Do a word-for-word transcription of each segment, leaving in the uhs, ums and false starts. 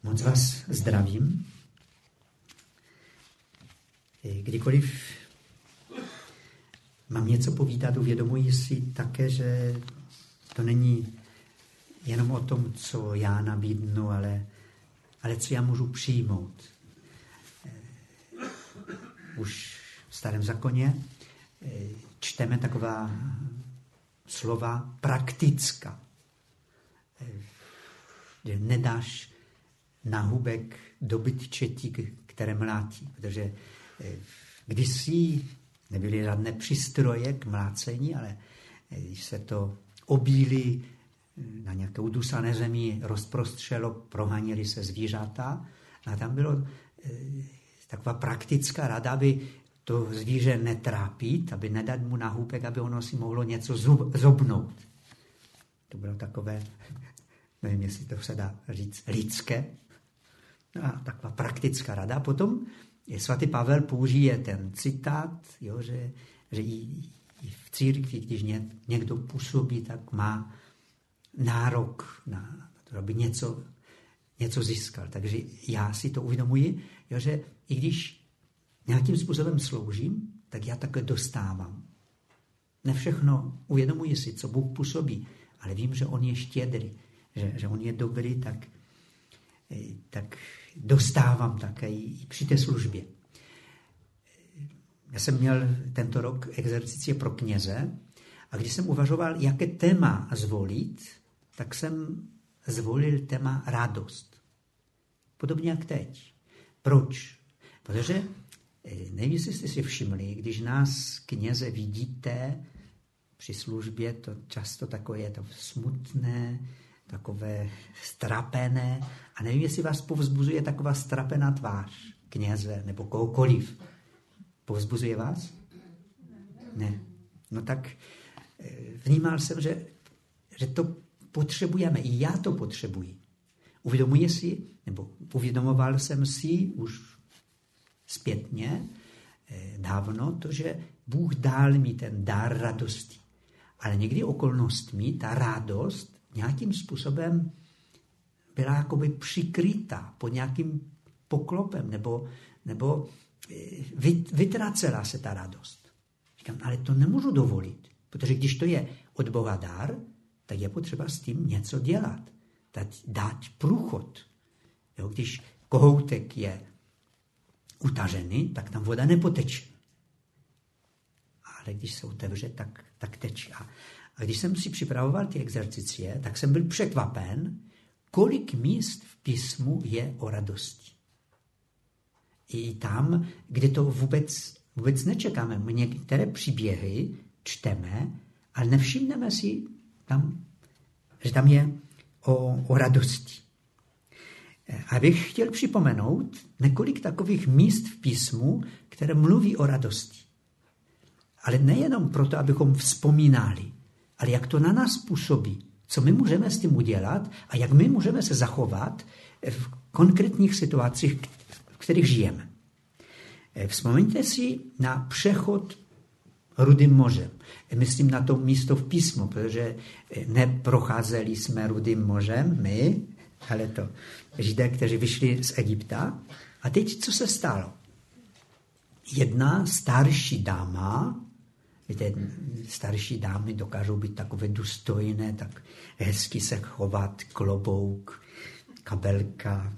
Moc vás zdravím. Kdykoliv mám něco povídat, uvědomuji si také, že to není jenom o tom, co já nabídnu, ale, ale co já můžu přijmout. Už v Starém zákoně čteme taková slova praktická. Že nedáš náhubek do bytčetí, které mlátí. Protože kdysi nebyly žádné přístroje k mlácení, ale když se to obíli na nějaké udusané zemi rozprostřelo, prohanili se zvířata a tam bylo taková praktická rada, aby to zvíře netrápit, aby nedat mu náhubek, aby ono si mohlo něco zub, zobnout. To bylo takové, nevím, jestli to se dá říct, lidské. A taková praktická rada. A potom svatý Pavel použije ten citát, jo, že, že i, i v církvi, když někdo působí, tak má nárok na to, aby něco, něco získal. Takže já si to uvědomuji, jo, že i když nějakým způsobem sloužím, tak já také dostávám. Ne všechno uvědomuji si, co Bůh působí, ale vím, že on je štědrý, že, že on je dobrý, tak, tak dostávám také i při té službě. Já jsem měl tento rok exercicie pro kněze a když jsem uvažoval, jaké téma zvolit, tak jsem zvolil téma radost. Podobně jak teď. Proč? Protože nevím, jestli jste si všimli, když nás kněze vidíte při službě, to často takové je to smutné, takové strapené. A nevím, jestli vás povzbuzuje taková strapená tvář kněze nebo kohokoliv. Povzbuzuje vás? Ne. No tak vnímal jsem, že, že to potřebujeme. I já to potřebuji. Uvědomuji si, nebo uvědomoval jsem si už zpětně dávno to, že Bůh dal mi ten dar radosti. Ale někdy okolnostmi ta radost nějakým způsobem byla jakoby přikryta pod nějakým poklopem, nebo, nebo vytracela se ta radost. Říkám, ale to nemůžu dovolit, protože když to je od Boha dar, tak je potřeba s tím něco dělat. Dát, dát průchod. Jo, když kohoutek je utažený, tak tam voda nepoteče. Ale když se otevře, tak, tak teče. A když jsem si připravoval ty exercicie, tak jsem byl překvapen, kolik míst v písmu je o radosti. I tam, kde to vůbec, vůbec nečekáme. My některé příběhy čteme, ale nevšimneme si, tam, že tam je o, o radosti. A bych chtěl připomenout několik takových míst v písmu, které mluví o radosti. Ale nejenom proto, abychom vzpomínali, ale jak to na nás působí, co my můžeme s tím udělat a jak my můžeme se zachovat v konkrétních situacích, v kterých žijeme. Vzpomeňte si na přechod Rudým mořem. Myslím na to místo v písmu, protože neprocházeli jsme Rudým mořem, my, ale to Židé, kteří vyšli z Egypta. A teď, co se stalo? Jedna starší dáma, víte, starší dámy dokážou být takové důstojné, tak hezky se chovat, klobouk, kabelka.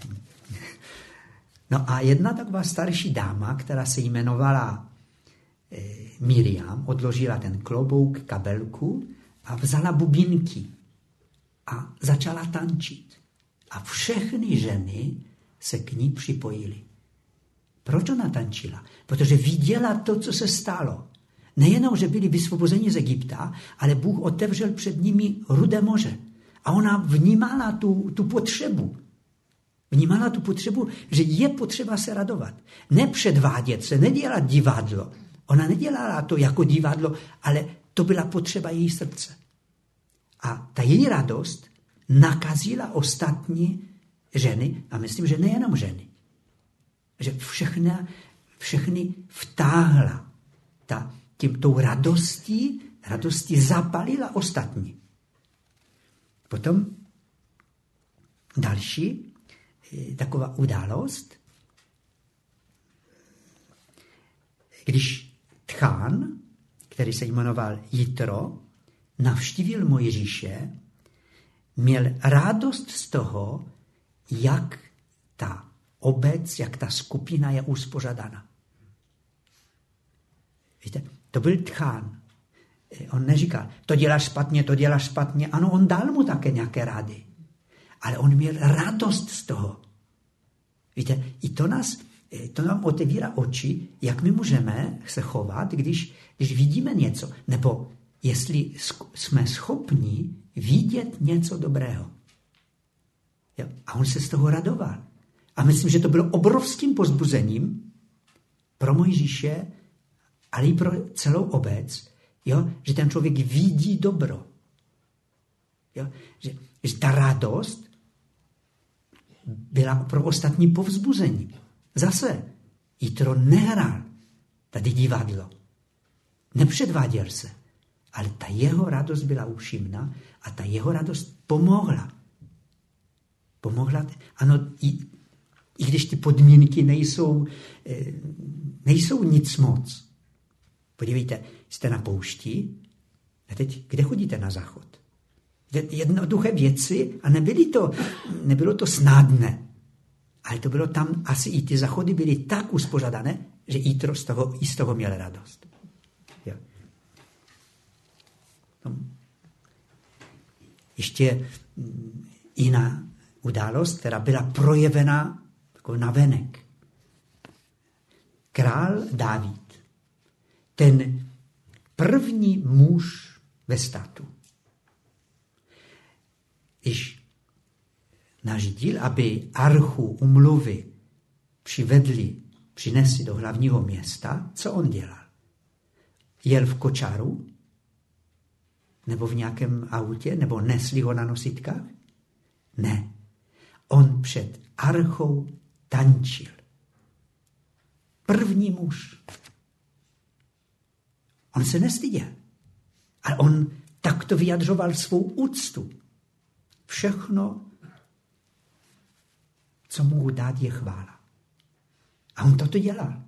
No a jedna taková starší dáma, která se jmenovala e, Miriam, odložila ten klobouk, kabelku a vzala bubínky a začala tančit. A všechny ženy se k ní připojily. Proč ona tančila? Protože viděla to, co se stalo. Nejenom, že byli vysvobozeni z Egypta, ale Bůh otevřel před nimi Rudé moře. A ona vnímala tu, tu potřebu. Vnímala tu potřebu, že je potřeba se radovat. Nepředvádět se, nedělat divadlo. Ona nedělala to jako divadlo, ale to byla potřeba její srdce. A ta její radost nakazila ostatní ženy, a myslím, že nejenom ženy. Že všechny, všechny vtáhla. Ta, tím tou radostí, radostí zapalila ostatní. Potom další, taková událost, když tchán, který se jmenoval Jitro, navštívil Mojžíše, měl radost z toho, jak ta obec, jak ta skupina je uspořádána. Víte, to byl tchán. On neříkal, to děláš špatně, to děláš špatně. Ano, on dal mu také nějaké rady. Ale on měl radost z toho. Víte, i to nás, to nám otevírá oči, jak my můžeme se chovat, když, když vidíme něco. Nebo jestli jsme schopni vidět něco dobrého. Jo? A on se z toho radoval. A myslím, že to bylo obrovským povzbuzením pro Mojžíše, ale i pro celou obec, jo? Že ten člověk vidí dobro. Jo? Že, že ta radost byla pro ostatní povzbuzení. Zase Jitro nehrál tady divadlo. Nepředváděl se. Ale ta jeho radost byla upřímná a ta jeho radost pomohla. Pomohla, ano, i, i když ty podmínky nejsou, nejsou nic moc. Podívejte, jste na poušti a teď kde chodíte na záchod? Jednoduché věci a nebyly to, nebylo to snadné. Ale to bylo tam, asi i ty záchody byly tak uspořádané, že Jitro z toho, i z toho měl radost. Jo. Ještě jiná událost, která byla projevena jako navenek. Král Dávid, ten první muž ve státu, když nařídil, aby archu umluvy přivedli, přinesli do hlavního města, co on dělal? Jel v kočáru? Nebo v nějakém autě? Nebo nesli ho na nositkách? Ne. On před archou tančil. První muž. On se nestyděl. Ale on takto vyjadřoval svou úctu. Všechno, co mohu dát, je chvála. A on toto dělal.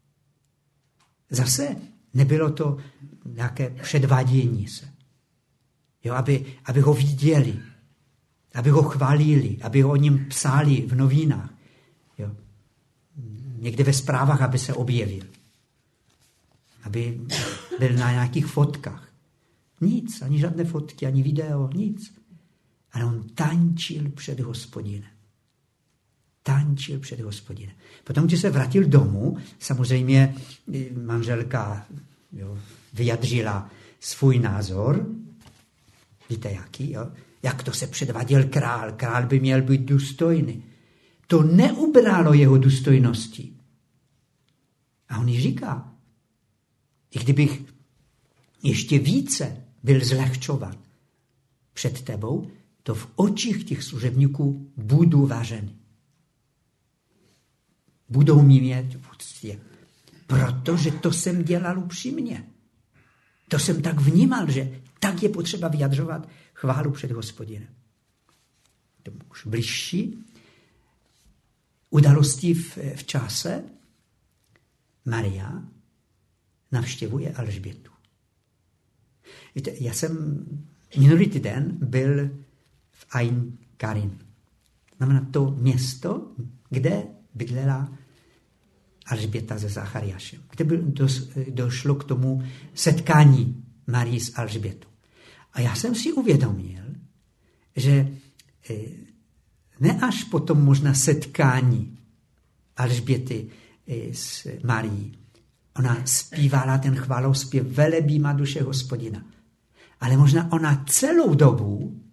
Zase nebylo to nějaké předvádění se. Jo, aby, aby ho viděli, aby ho chválili, aby ho o něm psali v novinách. Jo. Někde ve zprávách, aby se objevil. Aby byl na nějakých fotkách. Nic, ani žádné fotky, ani video, nic. Ale on tančil před Hospodinem. Tančil před Hospodinem. Potom, když se vrátil domů, samozřejmě manželka jo, vyjadřila svůj názor. Víte jaký? Jo? Jak to se předváděl král. Král by měl být důstojný. To neubralo jeho důstojnosti. A on jí říká, i kdybych ještě více byl zlehčovat před tebou, to v očích těch služebníků budu vážený. Budou mi mít v úctě. Protože to jsem dělal upřímně. To jsem tak vnímal, že tak je potřeba vyjadřovat chválu před Hospodinem. To už bližší události v, v čase Maria navštěvuje Alžbětu. Víte, já jsem minulý týden byl v Ain Karin. Znamená to město, kde bydlela Alžběta se Zachariášem. Kde byl, dos, došlo k tomu setkání Marii s Alžbětou. A já jsem si uvědomil, že ne až potom možná setkání Alžběty s Marií. Ona zpívala ten chválospěv velebí má duše Hospodina. Ale možná ona celou dobu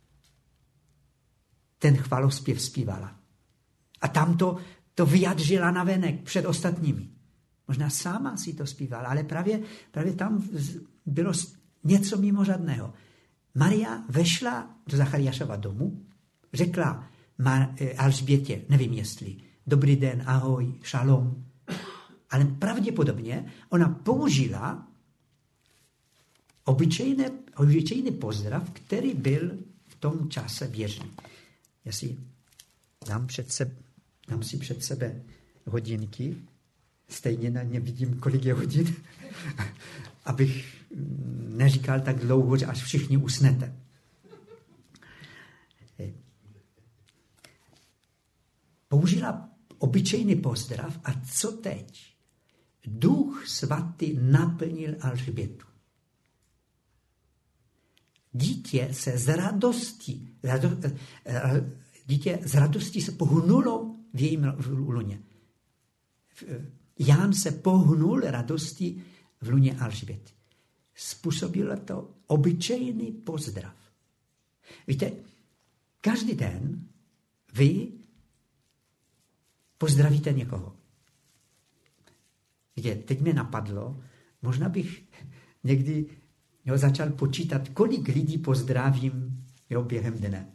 ten chválospěv zpívala. A tam to, to vyjadřila navenek před ostatními. Možná sama si to zpívala, ale právě, právě tam bylo něco mimořádného. Maria vešla do Zachariášova domu, řekla Alžbětě, nevím jestli, dobrý den, ahoj, šalom, ale pravděpodobně ona použila obyčejný, obyčejný pozdrav, který byl v tom čase běžný. Já si dám, před sebe, dám si před sebe hodinky, stejně na ně vidím, kolik je hodin, abych neříkal tak dlouho, že až všichni usnete. Použila obyčejný pozdrav a co teď? Duch svatý naplnil Alžbětu. Dítě se z radosti, rado, dítě z radosti se pohnulo v jejím luně. Ján se pohnul radosti v luně Alžběty. Způsobilo to obyčejný pozdrav. Víte, každý den vy pozdravíte někoho. Víte, teď mě napadlo, možná bych někdy jo, začal počítat, kolik lidí pozdravím jo, během dne.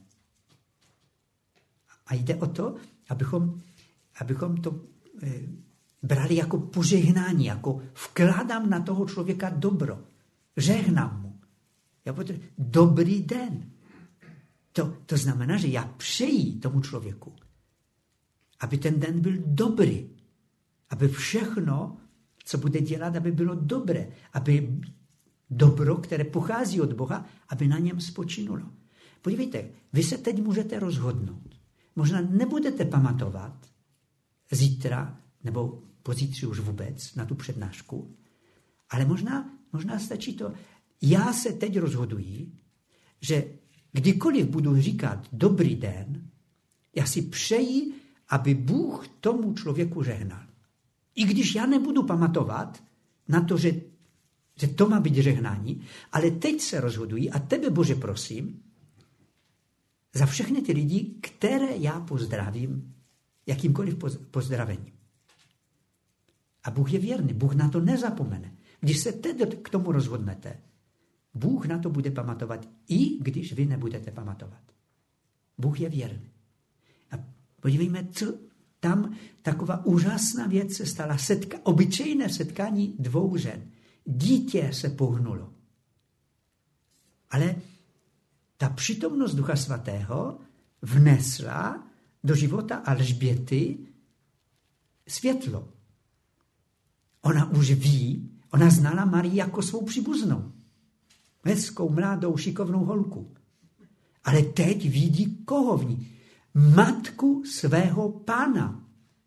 A jde o to, abychom, abychom to e, brali jako požehnání, jako vkládám na toho člověka dobro. Žehnám mu. Já potřebuji, dobrý den. To, to znamená, že já přeji tomu člověku, aby ten den byl dobrý. Aby všechno, co bude dělat, aby bylo dobré. Aby dobro, které pochází od Boha, aby na něm spočinulo. Podívejte, vy se teď můžete rozhodnout. Možná nebudete pamatovat zítra, nebo pozítří už vůbec, na tu přednášku, ale možná, možná stačí to. Já se teď rozhoduji, že kdykoliv budu říkat dobrý den, já si přeji, aby Bůh tomu člověku žehnal. I když já nebudu pamatovat na to, že, že to má být žehnání, ale teď se rozhoduji a tebe, Bože, prosím, za všechny ty lidi, které já pozdravím jakýmkoliv pozdravením. A Bůh je věrný, Bůh na to nezapomene. Když se teď k tomu rozhodnete, Bůh na to bude pamatovat, i když vy nebudete pamatovat. Bůh je věrný. A podívejme, co tam taková úžasná věc se stala. Setka, obyčejné setkání dvou žen. Dítě se pohnulo. Ale ta přítomnost Ducha Svatého vnesla do života Alžběty světlo. Ona už ví, ona znala Marii jako svou příbuznou. Hezkou, mladou, šikovnou holku. Ale teď vidí koho v ní? Matku svého Pána.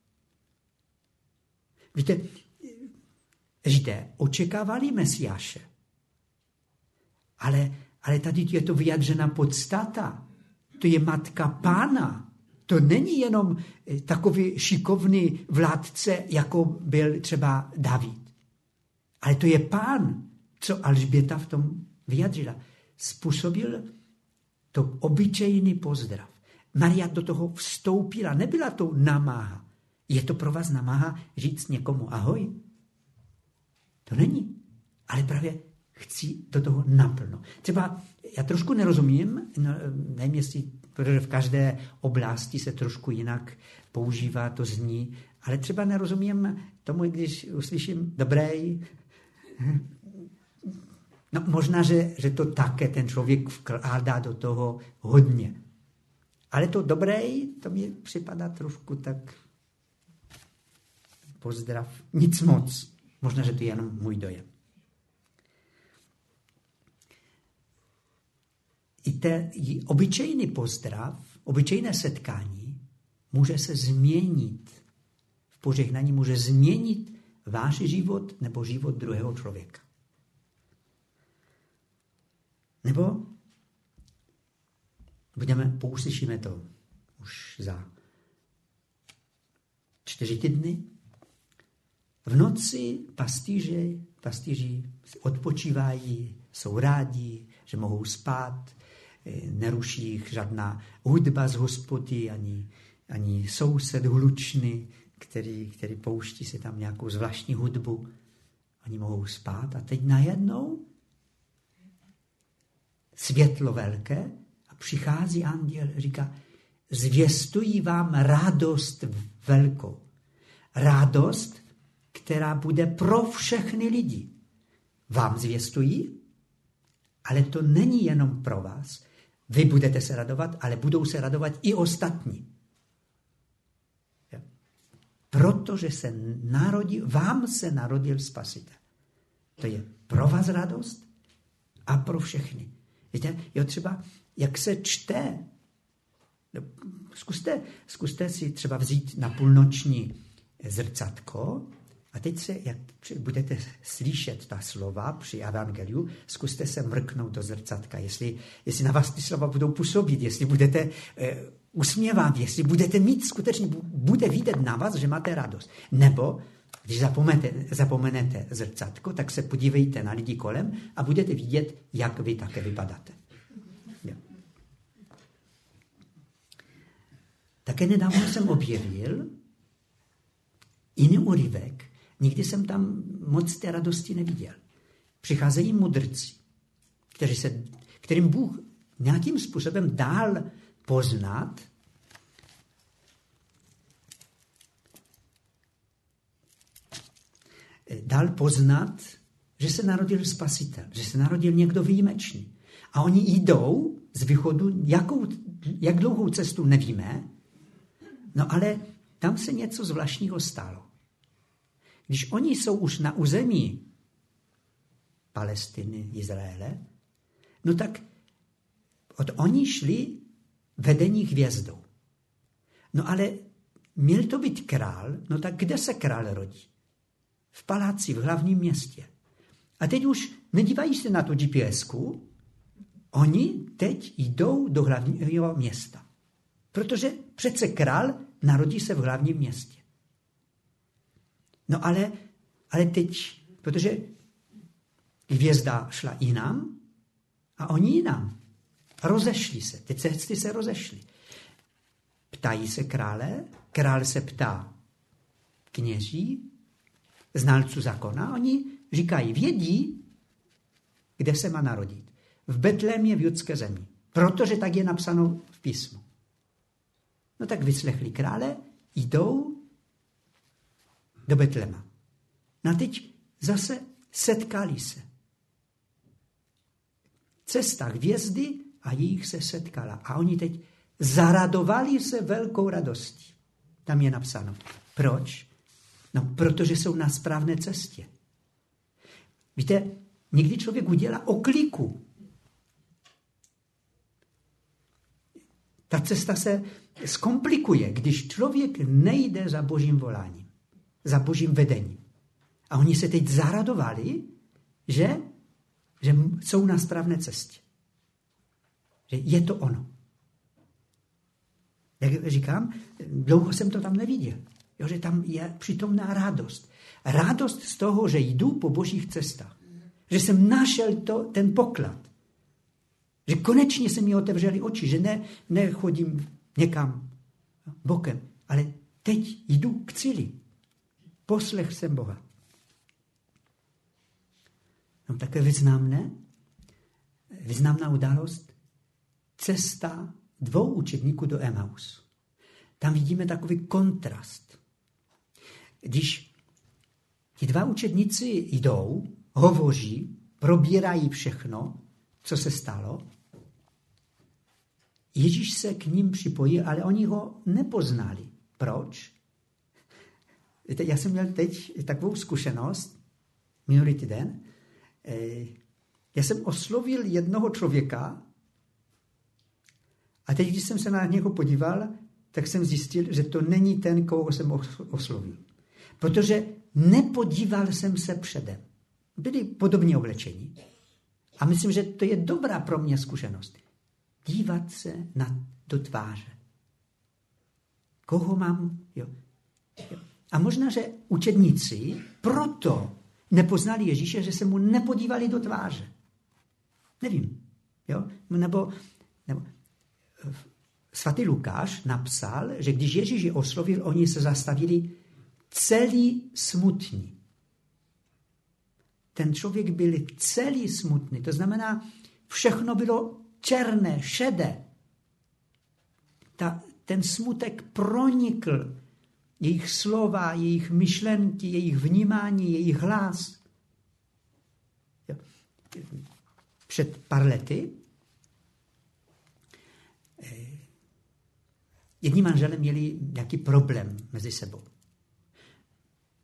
Víte, Židé očekávali Mesiáše. Ale, ale tady je to vyjadřena podstata. To je matka Pána. To není jenom takový šikovný vládce, jako byl třeba David. Ale to je Pán, co Alžběta v tom vyjadřila. Způsobil to obyčejný pozdrav. Maria do toho vstoupila. Nebyla to namáha. Je to pro vás namáha říct někomu ahoj? To není. Ale právě chci do toho naplno. Třeba já trošku nerozumím, no, nevím, jestli, protože v každé oblasti se trošku jinak používá, to zní, ale třeba nerozumím tomu, když uslyším dobrý. No možná, že, že to také ten člověk vkládá do toho hodně. Ale to dobrý, to mi připadá trošku tak pozdrav. Nic moc. Možná, že to je jenom můj dojem. I ten obyčejný pozdrav, obyčejné setkání může se změnit. V požehnání může změnit váš život nebo život druhého člověka. Nebo budeme, pouslyšíme to už za čtyři týdny. V noci pastýři, pastýři odpočívají, jsou rádi, že mohou spát, neruší jich žádná hudba z hospody, ani, ani soused hlučný, který, který pouští si tam nějakou zvláštní hudbu. Oni mohou spát a teď najednou světlo velké a přichází anděl, říká, zvěstují vám radost velkou. Radost, která bude pro všechny lidi. Vám zvěstují, ale to není jenom pro vás. Vy budete se radovat, ale budou se radovat i ostatní. protože se narodil, vám se narodil Spasitel. To je pro vás radost a pro všechny. Víte, jo, třeba, jak se čte, zkuste, zkuste si třeba vzít na půlnoční zrcátko a teď se, jak budete slyšet ta slova při evangeliu, zkuste se mrknout do zrcátka, jestli, jestli na vás ty slova budou působit, jestli budete eh, usměvat, jestli budete mít skutečně, bude vidět na vás, že máte radost. Nebo, když zapomenete, zapomenete zrcátko, tak se podívejte na lidi kolem a budete vidět, jak vy také vypadáte. Jo. Také nedávno jsem objevil jiný úryvek, nikdy jsem tam moc té radosti neviděl. Přicházejí mudrci, kteří se, kterým Bůh nějakým způsobem dal poznat, dal poznat, že se narodil Spasitel, že se narodil někdo výjimečný. A oni jdou z východu, jakou, jak dlouhou cestu nevíme, no ale tam se něco zvláštního stalo. Když oni jsou už na území Palestiny, Izraele, no tak od oni šli vedení hvězdou. No ale měl to být král, no tak kde se král rodí? V paláci, v hlavním městě. A teď už nedívají se na tu GPSku, oni teď jdou do hlavního města. Protože přece král narodí se v hlavním městě. No ale, ale teď, protože hvězda šla jinam a oni jinam. Rozešli se, ty cesty se rozešly. Ptají se krále, král se ptá kněží, znalců zákona, oni říkají, vědí, kde se má narodit. V Betlémě v judské zemi, protože tak je napsáno v písmu. No tak vyslechli krále, jdou do Betléma. No teď zase setkali se. Cesta hvězdy a jich se setkala. A oni teď zaradovali se velkou radostí. Tam je napsáno. Proč? No, protože jsou na správné cestě. Víte, někdy člověk udělá okliku. Ta cesta se zkomplikuje, když člověk nejde za Božím voláním, za Božím vedením. A oni se teď zaradovali, že, že jsou na správné cestě. Že je to ono. Jak říkám, dlouho jsem to tam neviděl. Jo, že tam je přítomná radost. Radost z toho, že jdu po Božích cestách. Že jsem našel to, ten poklad. Že konečně se mi otevřely oči, že ne, nechodím někam bokem, ale teď jdu k cíli. Poslech jsem Boha. No také významné, významná událost, cesta dvou učedníků do Emaus. Tam vidíme takový kontrast. Když ti dva učedníci jdou, hovoří, probírají všechno, co se stalo, Ježíš se k ním připojil, ale oni ho nepoznali. Proč? Víte, já jsem měl teď takovou zkušenost, minulý týden. Já jsem oslovil jednoho člověka a teď, když jsem se na něho podíval, tak jsem zjistil, že to není ten, koho jsem oslovil. Protože nepodíval jsem se předem. Byli podobně oblečení. A myslím, že to je dobrá pro mě zkušenost. Dívat se na, do tváře. Koho mám? Jo. Jo. A možná, že učedníci proto nepoznali Ježíše, že se mu nepodívali do tváře. Nevím. Jo? Nebo, nebo svatý Lukáš napsal, že když Ježíš je oslovil, oni se zastavili celý smutní. Ten člověk byl celý smutný. To znamená, všechno bylo černé, šedé. Ta, ten smutek pronikl jejich slova, jejich myšlenky, jejich vnímání, jejich hlas. Před pár lety jedni manželé měli nějaký problém mezi sebou.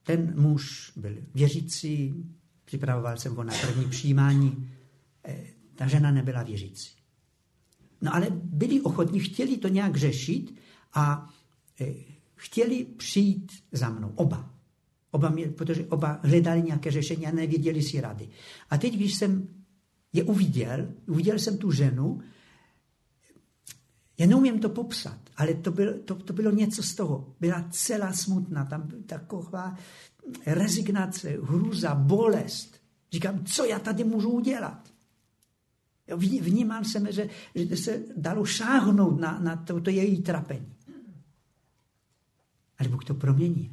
ten muž byl věřící, připravoval jsem ho na první přijímání, ta žena nebyla věřící. No ale byli ochotní, chtěli to nějak řešit a chtěli přijít za mnou, oba. Oba mě, protože oba hledali nějaké řešení a nevěděli si rady. A teď, když jsem je uviděl, uviděl jsem tu ženu, já neumím to popsat, ale to bylo, to, to bylo něco z toho. Byla celá smutná, tam byla taková rezignace, hrůza, bolest. Říkám, co já tady můžu udělat? Vnímal jsem, že, že se dalo šáhnout na, na to, to její trapení. Ale Bůh to proměnil.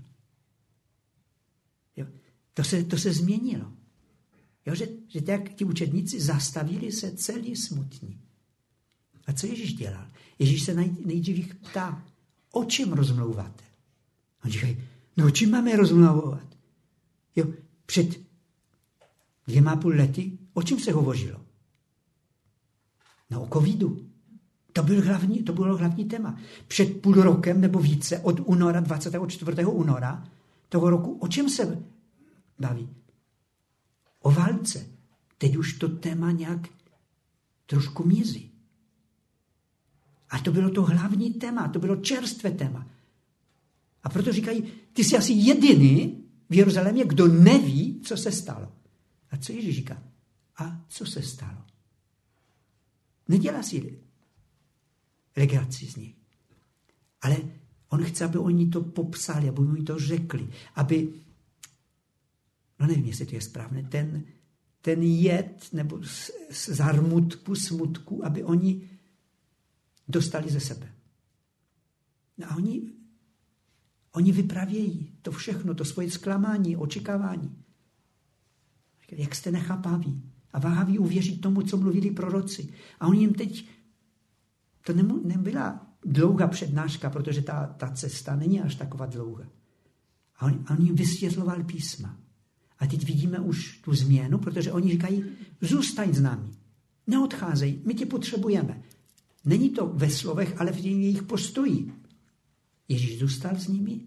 Jo? To, se, to se změnilo. Jo? Že, že tak ti učedníci zastavili se celý smutní. A co Ježíš dělal? Ježíš se nejdřív jich ptá, o čem rozmlouváte? A říkají, no o čem máme rozmlouvat? Jo, před dvěma a půl lety, o čem se hovořilo? No o covidu. To, byl hlavní, to bylo hlavní téma. Před půl rokem nebo více, od února, dvacátého čtvrtého února toho roku, o čem se baví? O válce. Teď už to téma nějak trošku mizí. A to bylo to hlavní téma, to bylo čerstvé téma. A proto říkají, ty jsi asi jediný v Jeruzalémě, kdo neví, co se stalo. A co Ježíš říká? A co se stalo? Nedělá si legraci z nich. Ale on chce, aby oni to popsali, aby oni to řekli, aby, no nevím, jestli to je správné, ten, ten jed nebo zármutku, smutku, aby oni dostali ze sebe. No a oni, oni vypravějí to všechno, to svoje zklamání, očekávání. Jak jste nechápaví a váhaví uvěřit tomu, co mluvili proroci. A oni jim teď, to nebyla dlouhá přednáška, protože ta, ta cesta není až taková dlouhá. A on, a on jim vysvětloval písma. A teď vidíme už tu změnu, protože oni říkají, zůstaň s námi, neodcházej, my tě potřebujeme. Není to ve slovech, ale v jejich postoji. Ježíš zůstal s nimi,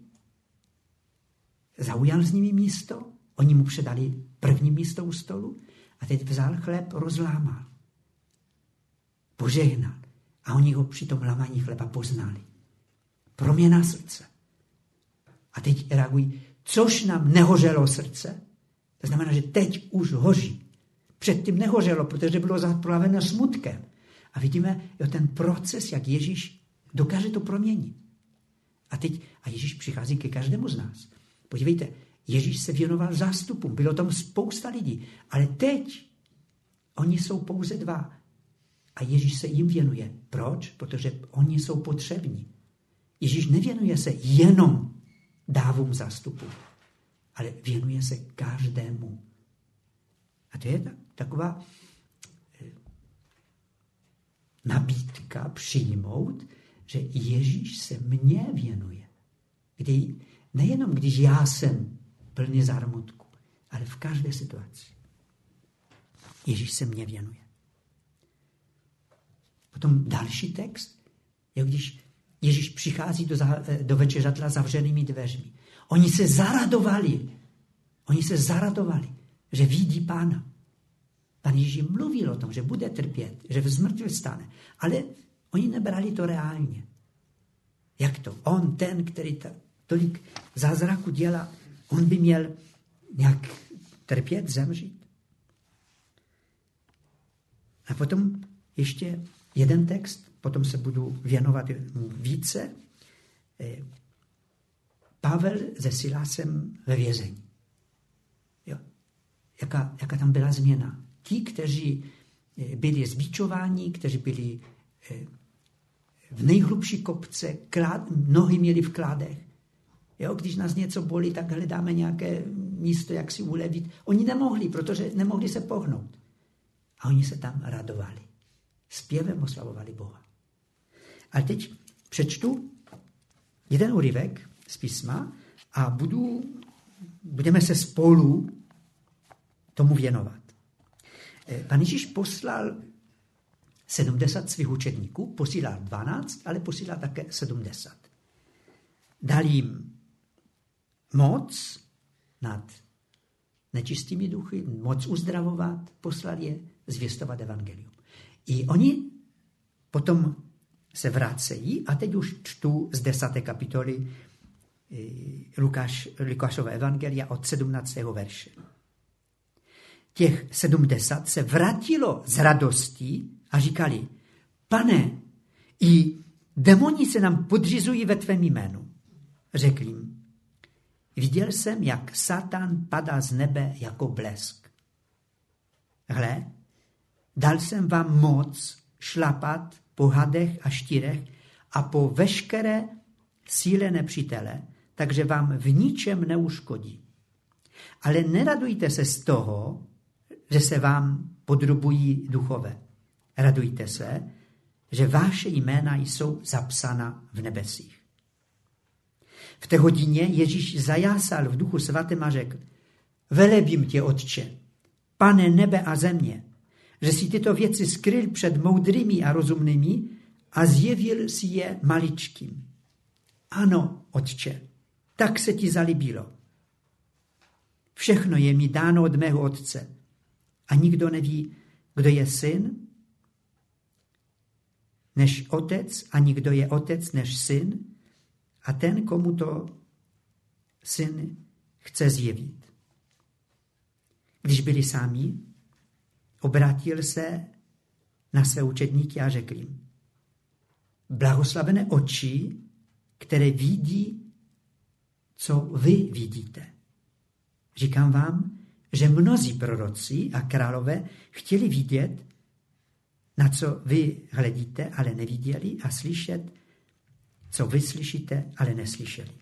zaujal s nimi místo, oni mu předali první místo u stolu a teď vzal chléb, rozlámal, požehnal a oni ho při tom lámání chleba poznali. Proměna srdce. A teď reagují, což nám nehořelo srdce, to znamená, že teď už hoří. Předtím nehořelo, protože bylo zaplaveno smutkem. A vidíme jo, ten proces, jak Ježíš dokáže to proměnit. A teď, a Ježíš přichází ke každému z nás. Podívejte, Ježíš se věnoval zástupům, bylo tam spousta lidí, ale teď oni jsou pouze dva. A Ježíš se jim věnuje. Proč? Protože oni jsou potřební. Ježíš nevěnuje se jenom dávům zástupu, ale věnuje se každému. A to je taková nabídka přijmout, že Ježíš se mně věnuje. Kdy, nejenom když já jsem plně zármutku, ale v každé situaci. Ježíš se mně věnuje. Potom další text, je když Ježíš přichází do, do večeřadla zavřenými dveřmi. Oni se zaradovali. Oni se zaradovali, že vidí Pána. Pán Ježíš mluvil o tom, že bude trpět, že z mrtvých stane. Ale oni nebrali to reálně. Jak to? On, ten, který ta, tolik zázraku dělá, on by měl nějak trpět, zemřít. A potom ještě jeden text, potom se budu věnovat více. Pavel se Silásem ve vězení. Jo. Jaká, jaká tam byla změna? Ti, kteří byli zbičováni, kteří byli v nejhlubší kopce, klád, nohy měli v kládech. Jo, když nás něco bolí, tak hledáme nějaké místo, jak si ulevit. Oni nemohli, protože nemohli se pohnout. A oni se tam radovali. Zpěvem oslavovali Boha. A teď přečtu jeden úryvek z písma a budu, budeme se spolu tomu věnovat. Pan Ježíš poslal sedmdesát svých učedníků, posílal dvanáct, ale posílal také sedmdesát. Dal jim moc nad nečistými duchy, moc uzdravovat, poslal je zvěstovat evangelium. I oni potom se vracejí a teď už čtu z desáté kapitoly Lukáš, Lukášova evangelia od sedmnáctého verše. Těch sedmdesát se vrátilo z radostí a říkali, Pane, i demoni se nám podřizují ve tvém jménu. Řekl jim, viděl jsem, jak Satan padá z nebe jako blesk. Hle, dal jsem vám moc šlapat po hadech a štírech a po veškeré síle nepřítele, takže vám v ničem neuškodí. Ale neradujte se z toho, že se vám podrobují duchové. Radujte se, že vaše jména jsou zapsána v nebesích. V té hodině Ježíš zajásal v duchu svatém a řekl, velebím tě, Otče, Pane nebe a země, že si tyto věci skryl před moudrými a rozumnými a zjevil si je maličkým. Ano, Otče, tak se ti zalíbilo. Všechno je mi dáno od mého Otce a nikdo neví, kdo je syn, než otec, a nikdo je otec, než syn, a ten, komu to syn chce zjevit. Když byli sami, obrátil se na své učedníky a řekl jim, blahoslavené oči, které vidí, co vy vidíte. Říkám vám, že mnozí proroci a králové chtěli vidět, na co vy hledíte, ale neviděli, a slyšet, co vy slyšíte, ale neslyšeli.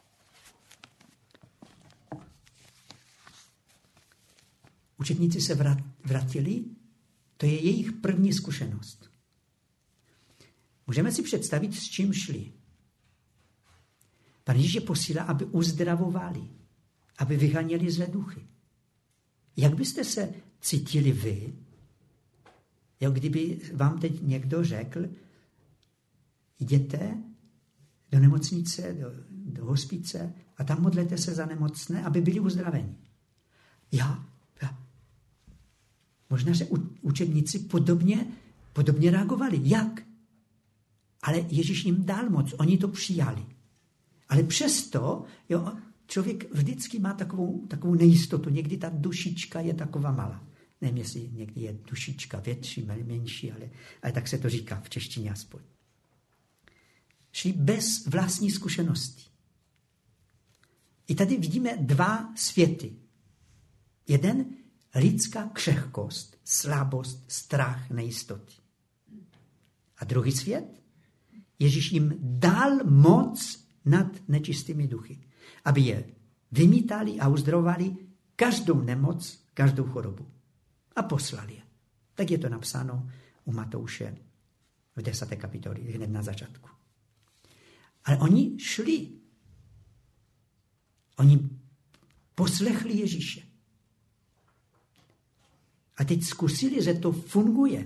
Učedníci se vrátili, to je jejich první zkušenost. Můžeme si představit, s čím šli. Pan Ježíš je posílá, aby uzdravovali, aby vyháněli zlé duchy. Jak byste se cítili vy, jak kdyby vám teď někdo řekl, jděte do nemocnice, do, do hospice a tam modlete se za nemocné, aby byli uzdraveni. Já, já. Možná, že učedníci podobně, podobně reagovali. Jak? Ale Ježíš jim dal moc, oni to přijali. Ale přesto, jo, člověk vždycky má takovou, takovou nejistotu. Někdy ta dušička je taková malá. Nevím, jestli někdy je dušička větší, menší, ale, ale tak se to říká v češtině aspoň. Šli bez vlastní zkušenosti. I tady vidíme dva světy. Jeden lidská křehkost, slabost, strach, nejistoty. A druhý svět, Ježíš jim dal moc nad nečistými duchy, aby je vymítali a uzdravovali každou nemoc, každou chorobu. A poslali je. Tak je to napsáno u Matouše v desáté kapitoli, hned na začátku. Ale oni šli. Oni poslechli Ježíše. A teď zkusili, že to funguje.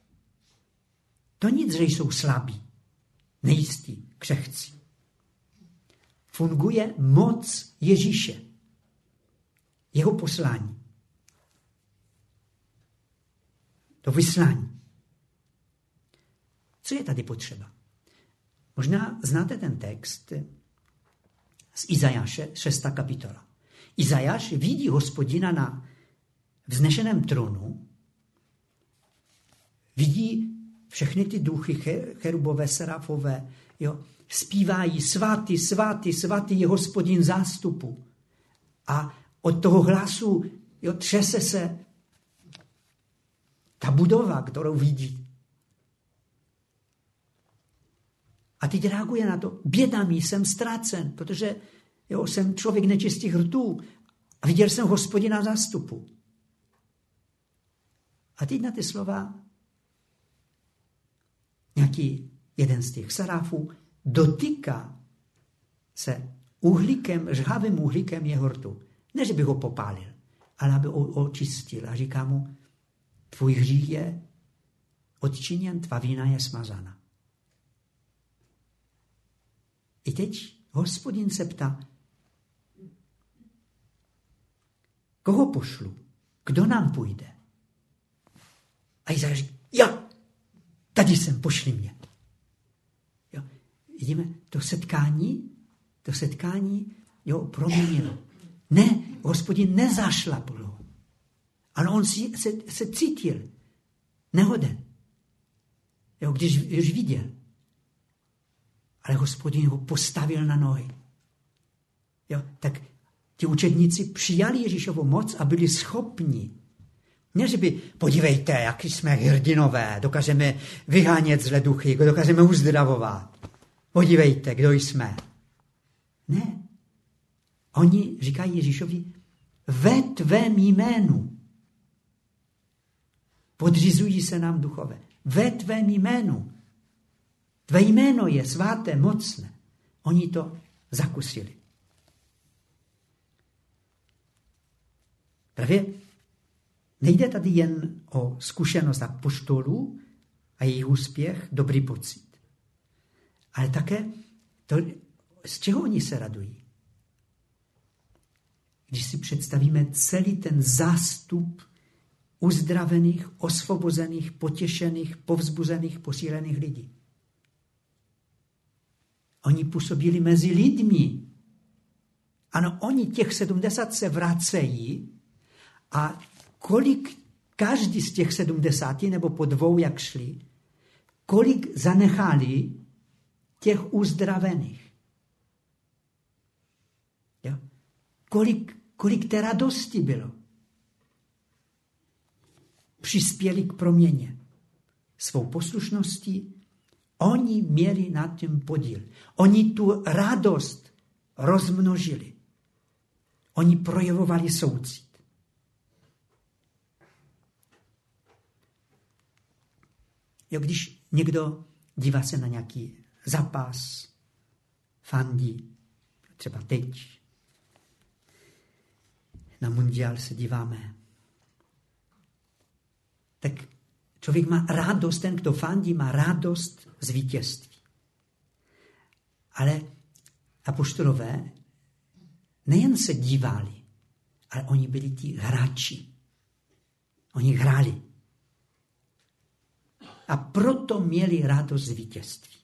To nic, že jsou slabí, nejistí, křehcí. Funguje moc Ježíše. Jeho poslání. To vyslání. Co je tady potřeba? Možná znáte ten text z Izajáše, šestá kapitola. Izajáš vidí Hospodina na vznešeném trůnu, vidí všechny ty duchy, cherubové, serafové, jo, zpívají svatý, svatý, svatý je Hospodin zástupu. A od toho hlasu, jo, třese se ta budova, kterou vidí. A teď reaguje na to, běda mi, jsem ztracen, protože jo, jsem člověk nečistých rtů a viděl jsem Hospodina zástupu. A teď na ty slova nějaký jeden z těch serafů dotýká se uhlíkem, žhavým uhlíkem jeho rtu. Ne, že by ho popálil, ale aby ho očistil. A říká mu, tvůj hřích je odčiněn, tvá vina je smazána. I teď Hospodin se ptá, koho pošlu? Kdo nám půjde? A Izajáš říká, já, tady jsem, pošli mě. Jo, vidíme, to setkání, to setkání, jo, proměnilo. Ne, Hospodin nezašlapl ho, ale on si, se, se cítil nehoden. Jo, když už viděl. Ale Hospodin ho postavil na nohy. Jo, tak ti učedníci přijali Ježíšovu moc a byli schopni. Ne, že by, podívejte, jaký jsme hrdinové, dokážeme vyhánět zlé duchy, dokážeme uzdravovat. Podívejte, kdo jsme. Ne. Oni říkají Ježíšovi, ve tvém jménu. Podřizují se nám duchové. Ve tvém jménu. Tvé jméno je sváté, mocné. Oni to zakusili. Právě nejde tady jen o zkušenost apoštolů a jejich úspěch, dobrý pocit. Ale také to, z čeho oni se radují. Když si představíme celý ten zástup uzdravených, osvobozených, potěšených, povzbuzených, posílených lidí. Oni působili mezi lidmi. Ano, oni těch sedmdesát se vracejí a kolik každý z těch sedmdesáti, nebo po dvou, jak šli, kolik zanechali těch uzdravených. Jo? Kolik, kolik té radosti bylo. Přispěli k proměně. Svou poslušností oni měli na tím podíl. Oni tu radost rozmnožili. Oni projevovali soucit. Jo, když někdo dívá se na nějaký zápas, fandí, třeba teď, na mundial se díváme, tak člověk má radost, ten, kdo fandí, má radost z vítězství. Ale apoštolové nejen se dívali, ale oni byli ti hráči. Oni hráli. A proto měli radost z vítězství.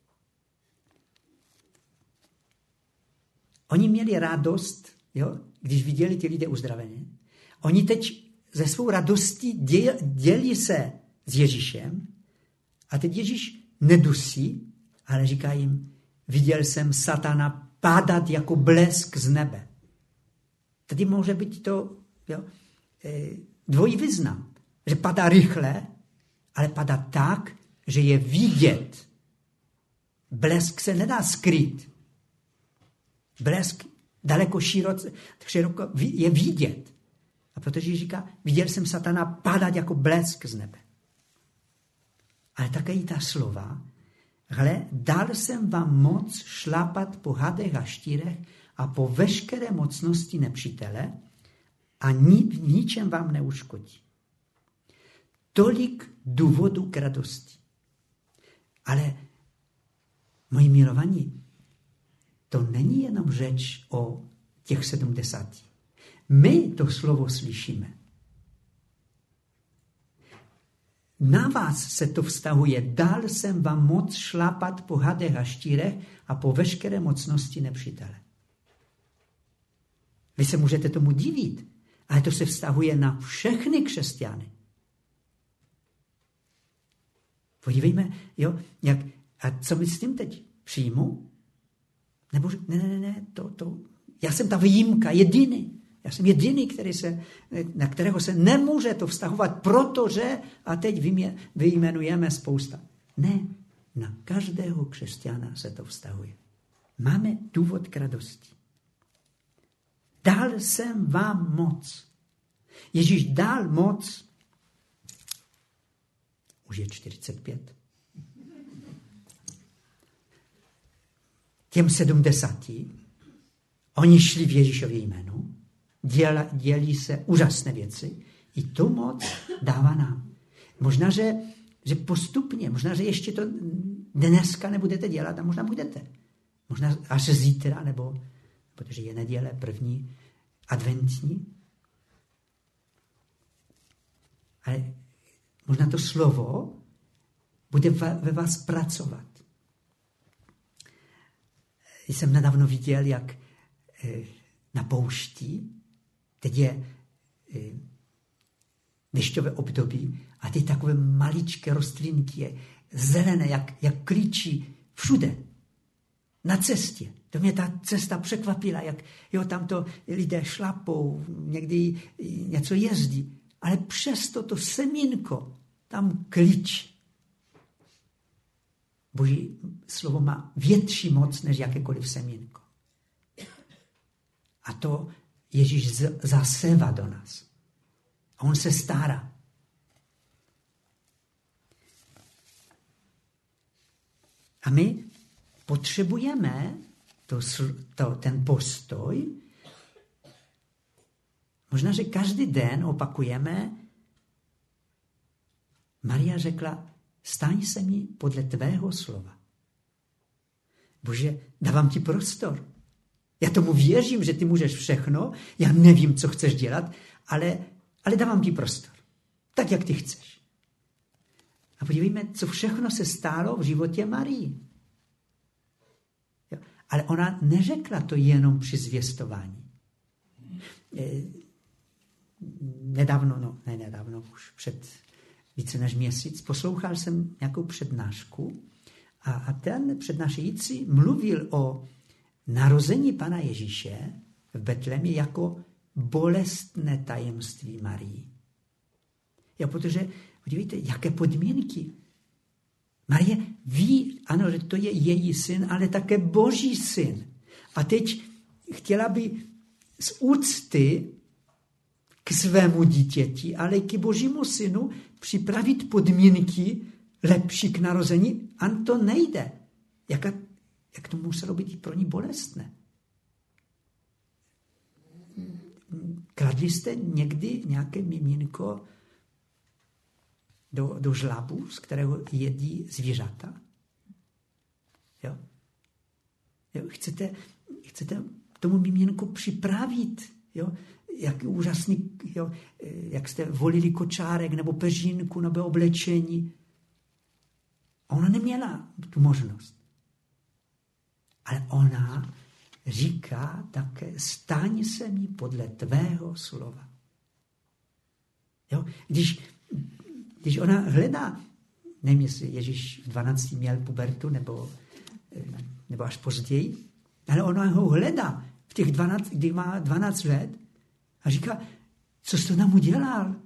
Oni měli radost, jo, když viděli ty lidé uzdravené. Oni teď ze svou radostí děl, dělí se s Ježíšem a teď Ježíš nedusí, ale říká jim, viděl jsem satana pádat jako blesk z nebe. Tady může být to jo, dvojí význam, že padá rychle, ale padá tak, že je vidět. Blesk se nedá skrýt. Blesk daleko široce, široko je vidět. A protože říká, viděl jsem satana padat jako blesk z nebe. Ale také i ta slova, hle, dal jsem vám moc šlapat po hadech a štírech a po veškeré mocnosti nepřítele a ni, v ničem vám neuškodí. Tolik důvodů k radosti. Ale, moji milovaní, to není jenom řeč o těch sedmdesáti. My to slovo slyšíme. Na vás se to vztahuje. Dal jsem vám moc šlapat po hadech a štírech a po veškeré mocnosti nepřítele. Vy se můžete tomu divit, ale to se vztahuje na všechny křesťany. Podívejme, jo, jak, a co my s tím teď? Přijmu? Nebo ne, ne, ne, to, to, já jsem ta výjimka, jediný. Já jsem jediný, který se, na kterého se nemůže to vztahovat, protože, a teď vyjmenujeme spousta. Ne, na každého křesťana se to vztahuje. Máme důvod k radosti. Dal jsem vám moc. Ježíš dal moc. Už je čtyřicet pět. Těm sedmdesáti, oni šli v Ježíšově jménu, děla, dělí se úžasné věci, i tu moc dává nám. Možná, že, že postupně, možná, že ještě to dneska nebudete dělat a možná budete. Možná až zítra, nebo protože je neděle první adventní. ale možná to slovo bude ve vás pracovat. Jsem nedávno viděl, jak na poušti, teď je dešťové období a ty takové maličké rostlinky, je zelené, jak, jak klíčí všude, na cestě. To mě ta cesta překvapila, jak jo, tam to lidé šlapou, někdy něco jezdí, ale přesto to semínko tam klíčí. Boží slovo má větší moc než jakékoliv semínko. A to Ježíš zasevá do nás. A on se stará. A my potřebujeme to, to, ten postoj. Možná, že každý den opakujeme. Maria řekla, staň se mi podle tvého slova. Bože, dávám ti prostor. Já tomu věřím, že ty můžeš všechno. Já nevím, co chceš dělat, ale, ale dávám ti prostor. Tak, jak ty chceš. A podívejme, co všechno se stalo v životě Marii. Jo. Ale ona neřekla to jenom při zvěstování. Nedávno, no ne nedávno, už před více než měsíc, poslouchal jsem nějakou přednášku a, a ten přednášející mluvil o narození Pana Ježíše v Betlémě jako bolestné tajemství Marii. Jo, protože, podívejte, jaké podmínky. Marie ví, ano, že to je její syn, ale také Boží syn. A teď chtěla by z úcty k svému dítěti, ale k Božímu synu připravit podmínky lepší k narození. A to nejde. Jaka, jak to muselo být pro ní bolestné. Kladli jste někdy nějaké miminko do, do žlabu, z kterého jedí zvířata? Jo? Jo, chcete, chcete tomu miminku připravit, jo? Jak úžasný, jo? Jak jste volili kočárek, nebo peřinku, nebo oblečení. A ona neměla tu možnost. Ale ona říká také, staň se mi podle tvého slova. Jo? Když, když ona hledá, nevím, jestli Ježíš v dvanácti měl pubertu, nebo, nebo až později, ale ona ho hledá v těch dvanácti, kdy má dvanáct let a říká, co jsi to nám udělal?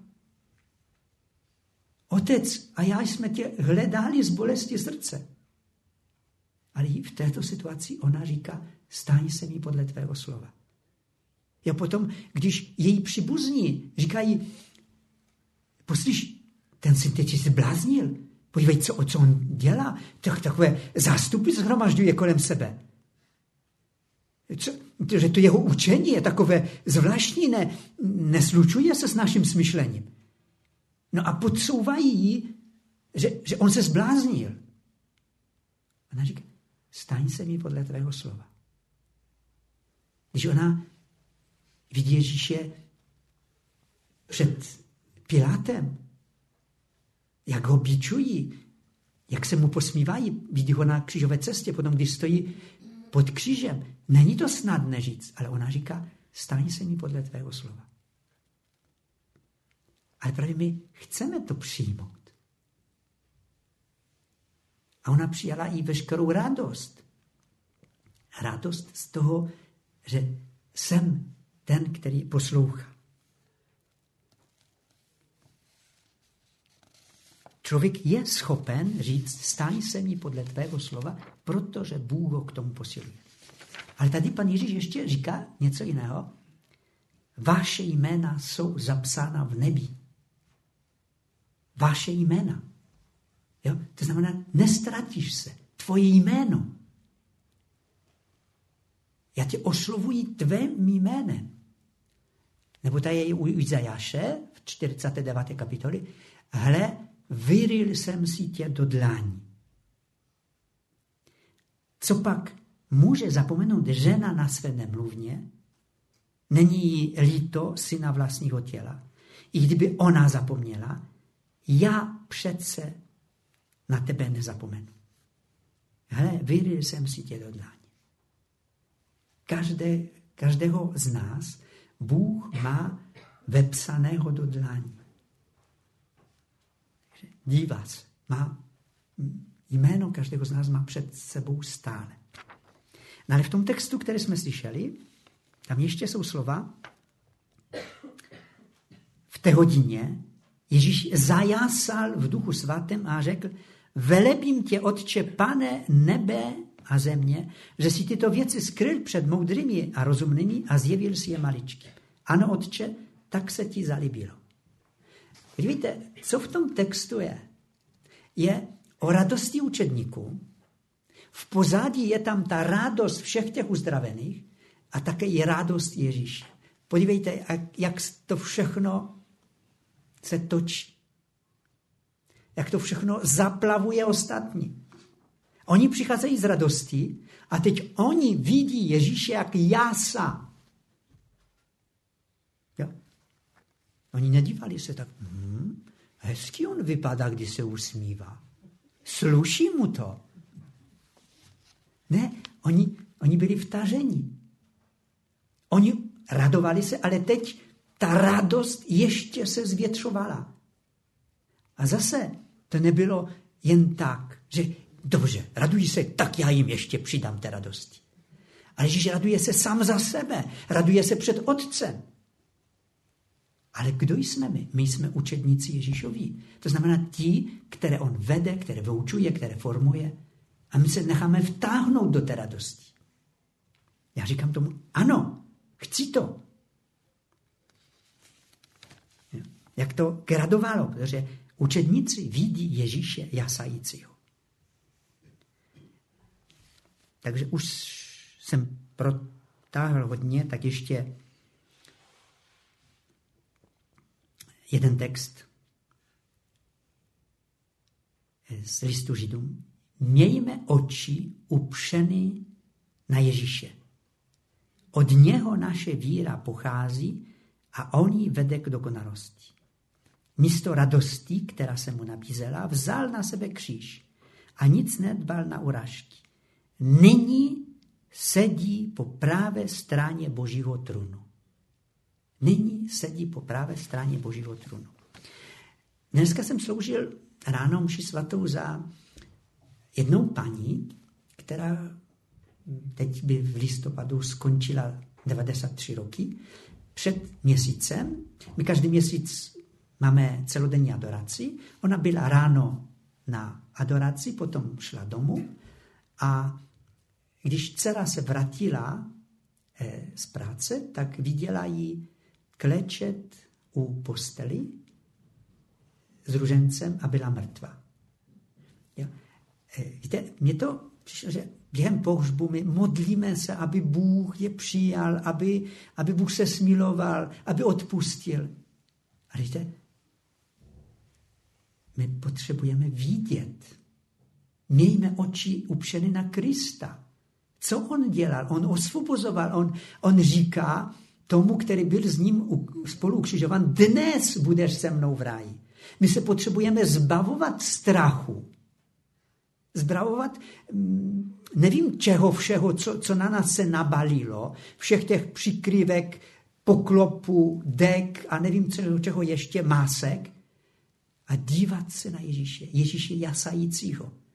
Otec a já jsme tě hledali z bolesti srdce. Ale v této situaci ona říká, staň se mi podle tvého slova. A potom, když její příbuzní říkají, poslyš, ten syn teď se zbláznil, podívej, co, co on dělá, tak takové zástupy shromažďuje kolem sebe. Co, že to jeho učení je takové zvláštní, ne, neslučuje se s naším smyšlením. No a podsouvají jí, že, že on se zbláznil. Ona říká, staň se mi podle tvého slova. Když ona vidí Ježíše před Pilátem, jak ho bičují, jak se mu posmívají, vidí ho na křížové cestě, potom když stojí pod křížem. Není to snadné říct, ale ona říká, staň se mi podle tvého slova. Ale právě my chceme to přijmout. A ona přijala i veškerou radost. Radost z toho, že jsem ten, který poslouchá. Člověk je schopen říct, staň se mi podle tvého slova, protože Bůh ho k tomu posiluje. Ale tady pan Ježíš ještě říká něco jiného. Vaše jména jsou zapsána v nebi. Vaše jména. Jo? To znamená, nestratíš se. Tvoje jméno. Já tě oslovuji tvým jménem. Nebo tady je u Izajáše v čtyřicáté deváté kapitoli. Hle, vyryl jsem si tě do dlaní. Co pak může zapomenout žena na své nemluvně? Není jí líto syna vlastního těla? i kdyby ona zapomněla, já přece na tebe nezapomenu. Hele, vyryl jsem si tě do dlaně. Každé, každého z nás Bůh má vepsaného do dlaní. Dívás má jméno každého z nás má před sebou stále. No ale v tom textu, který jsme slyšeli, tam ještě jsou slova. V té hodině Ježíš zajásal v duchu svatém a řekl, velebím tě, Otče, Pane nebe a země, že si tyto věci skryl před moudrými a rozumnými a zjevil si je maličky. Ano, Otče, tak se ti zalíbilo. Víte, co v tom textu je? Je o radosti učedníků. V pozadí je tam ta radost všech těch uzdravených a také je radost Ježíše. Podívejte, jak to všechno se točí. Jak to všechno zaplavuje ostatní. Oni přicházejí z radosti a teď oni vidí Ježíše jak jása. Jo? Oni nedívali se tak, hm, hezky on vypadá, když se usmívá. Sluší mu to. Ne, oni, oni byli vtaženi. Oni radovali se, ale teď ta radost ještě se zvětšovala. A zase to nebylo jen tak, že dobře, radují se, tak já jim ještě přidám té radosti. Ale Ježíš raduje se sám za sebe, raduje se před Otcem. Ale kdo jsme my? My jsme učedníci Ježíšoví. To znamená ti, které on vede, které vyučuje, které formuje. A my se necháme vtáhnout do té radosti. Já říkám tomu, ano, chci to. Jak to gradovalo, protože učedníci vidí Ježíše jasajícího. Takže už jsem protáhl hodně, tak ještě jeden text z listu Židům. Mějme oči upřeny na Ježíše. Od něho naše víra pochází a on ji vede k dokonalosti. Místo radosti, která se mu nabízela, vzal na sebe kříž a nic nedbal na urážky. Nyní sedí po pravé straně Božího trůnu. Nyní sedí po pravé straně Božího trůnu. Dneska jsem sloužil ráno mši svatou za jednou paní, která teď by v listopadu skončila devadesát tři roky. Před měsícem, my každý měsíc máme celodenní adoraci, ona byla ráno na adoraci, potom šla domů a když dcera se vrátila eh, z práce, tak viděla ji klečet u posteli s ružencem a byla mrtvá. Jo. Eh, víte, mě to přišlo, že během pohřbu my modlíme se, aby Bůh je přijal, aby, aby Bůh se smiloval, aby odpustil. Ale víte, my potřebujeme vidět. Mějme oči upřeny na Krista. Co on dělal? On osvobozoval, on, on říká tomu, který byl s ním spolu ukřižovan, dnes budeš se mnou v ráji. My se potřebujeme zbavovat strachu. Zbavovat, nevím čeho všeho, co, co na nás se nabalilo, všech těch přikrývek, poklopů, dek a nevím čeho, čeho ještě, másek, a dívat se na Ježíše, Ježíše jasajícího.